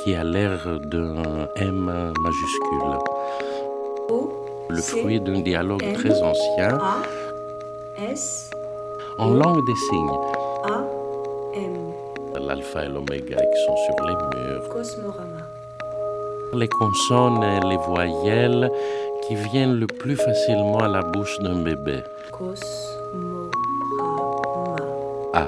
qui a l'air d'un M majuscule. Le fruit d'un dialogue très ancien en langue des signes. L'alpha et l'oméga qui sont sur les murs. Cosmorama. Les consonnes et les voyelles qui viennent le plus facilement à la bouche d'un bébé. Cosmorama. A.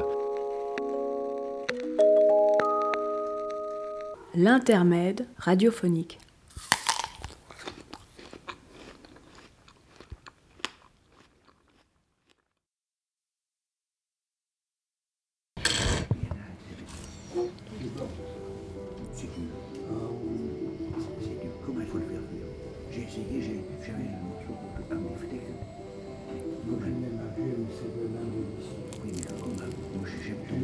L'intermède radiophonique. Comment il faut le faire? J'ai essayé, j'avais un morceau à m'effecter. Oui, mais comment? Moi, j'aime tout.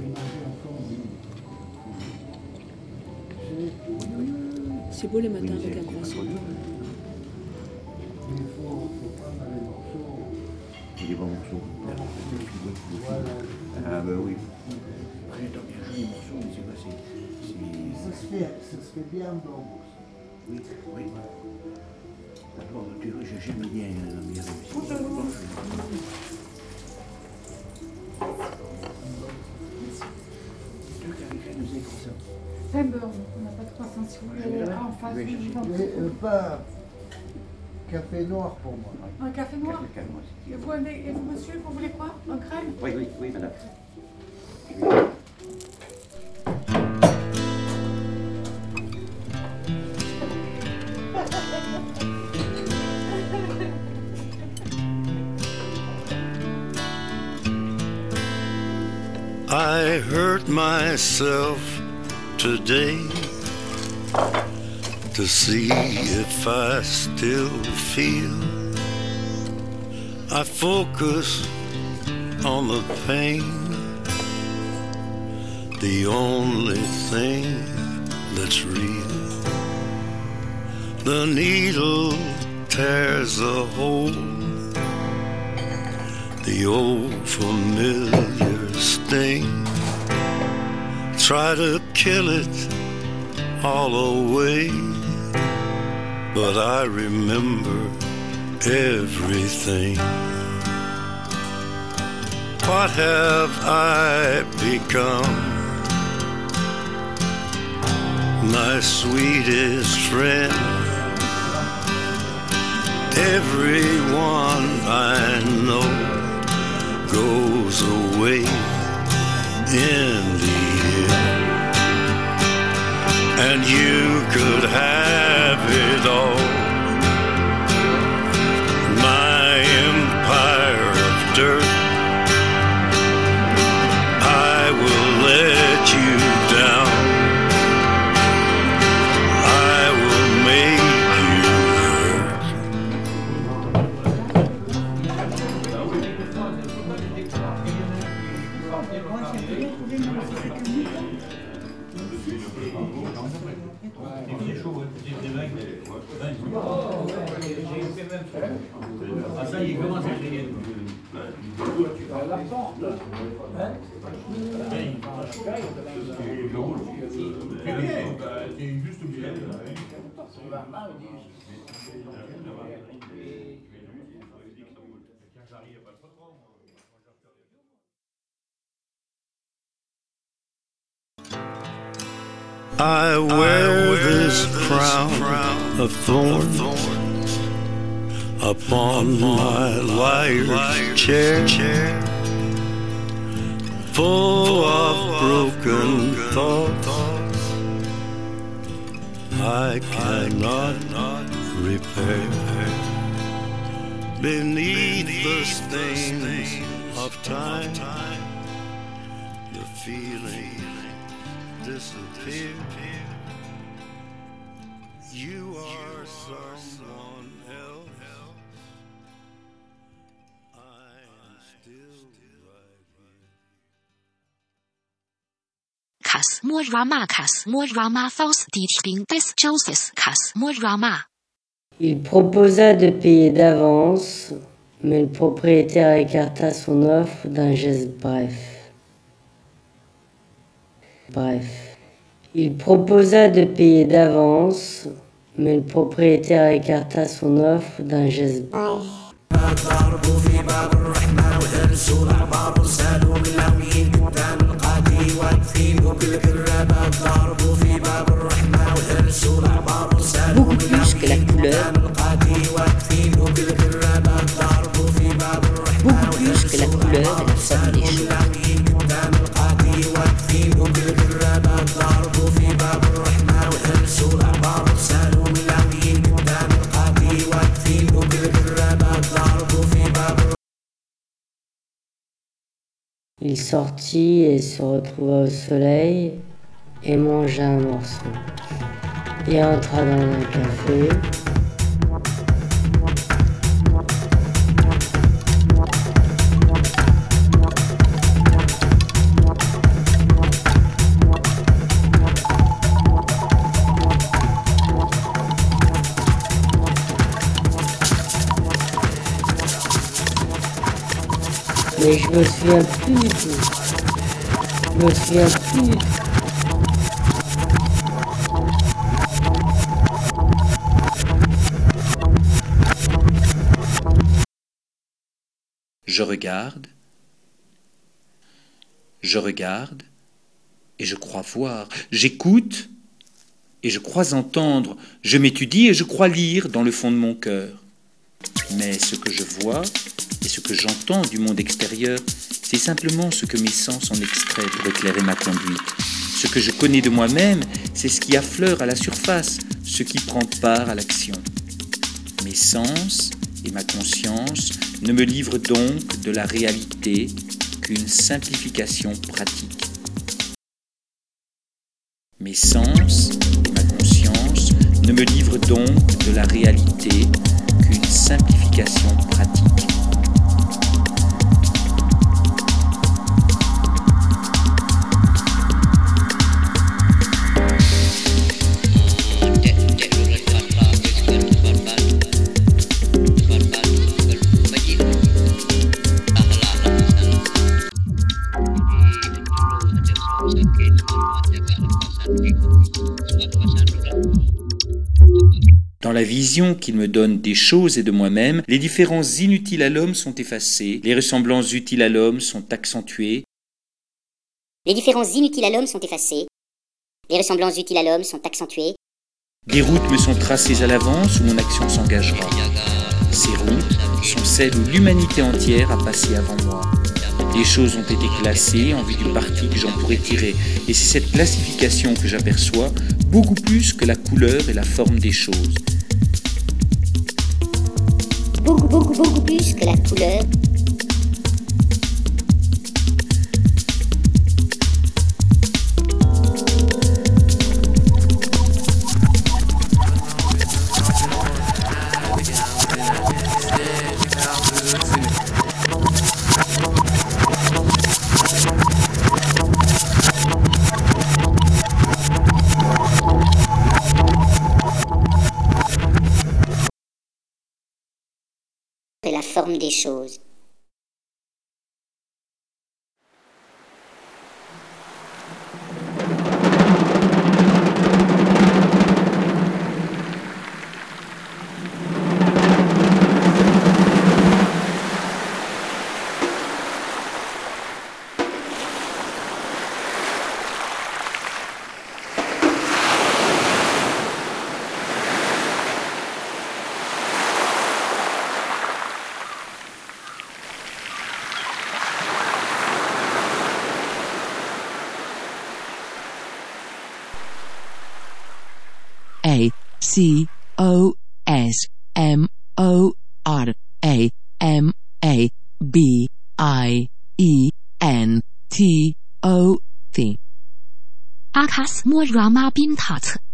C'est beau les matins avec un croissant. C'est des bons morceaux. Ah ben oui. Après, t'as bien joué les morceaux, mais c'est pas Ça se fait bien en blanc. Oui. D'abord, tu vois, j'aime bien la bière. Pember, on n'a pas de croissant si vous voulez. En face, Pas café noir pour moi. un café noir. Café noir. Et vous, monsieur, vous voulez quoi? Un crème? Oui, madame. I hurt myself today to see if I still feel. I focus on the pain, the only thing that's real. The needle tears a hole, the old familiar sting. Try to kill it all away, but I remember everything. What have I become? My sweetest friend. Everyone I know goes away in the end, and you could have it all. My empire of dirt, I will let you down. I will make you hurt. Ah ça y est, comment c'est crié? La porte. Hein? C'est bien, c'est juste bien. I wear this crown of thorns upon my liar's chair, full of broken thoughts I cannot repair. Beneath the stains of time, the feeling disappear. You are someone else. I am still right here. Kosmorama Faustdichting des Joseph Kosmorama. Il proposa de payer d'avance, mais le propriétaire écarta son offre d'un geste bref. Il proposa de payer d'avance, mais le propriétaire écarta son offre d'un geste bref. Beaucoup plus que la couleur. Beaucoup plus que la couleur et la forme des choses. Il sortit et se retrouva au soleil et mangea un morceau. Il entra dans un café. Mais je me souviens plus du tout. Je me souviens plus du tout. Je regarde, et je crois voir. J'écoute, et je crois entendre. Je m'étudie et je crois lire dans le fond de mon cœur. Mais ce que je vois et ce que j'entends du monde extérieur, c'est simplement ce que mes sens en extraient pour éclairer ma conduite. Ce que je connais de moi-même, c'est ce qui affleure à la surface, ce qui prend part à l'action. Mes sens et ma conscience ne me livrent donc de la réalité qu'une simplification pratique. Mes sens et ma conscience ne me livrent donc de la réalité qu'une simplification pratique. Dans la vision qu'il me donne des choses et de moi-même, les différences inutiles à l'homme sont effacées, les ressemblances utiles à l'homme sont accentuées. Les différences inutiles à l'homme sont effacées, les ressemblances utiles à l'homme sont accentuées. Des routes me sont tracées à l'avance où mon action s'engagera. Ces routes sont celles où l'humanité entière a passé avant moi. Les choses ont été classées en vue du parti que j'en pourrais tirer, et c'est cette classification que j'aperçois beaucoup plus que la couleur et la forme des choses. Beaucoup plus que la couleur. Et la forme des choses. ACASMORAMA 宾塔茨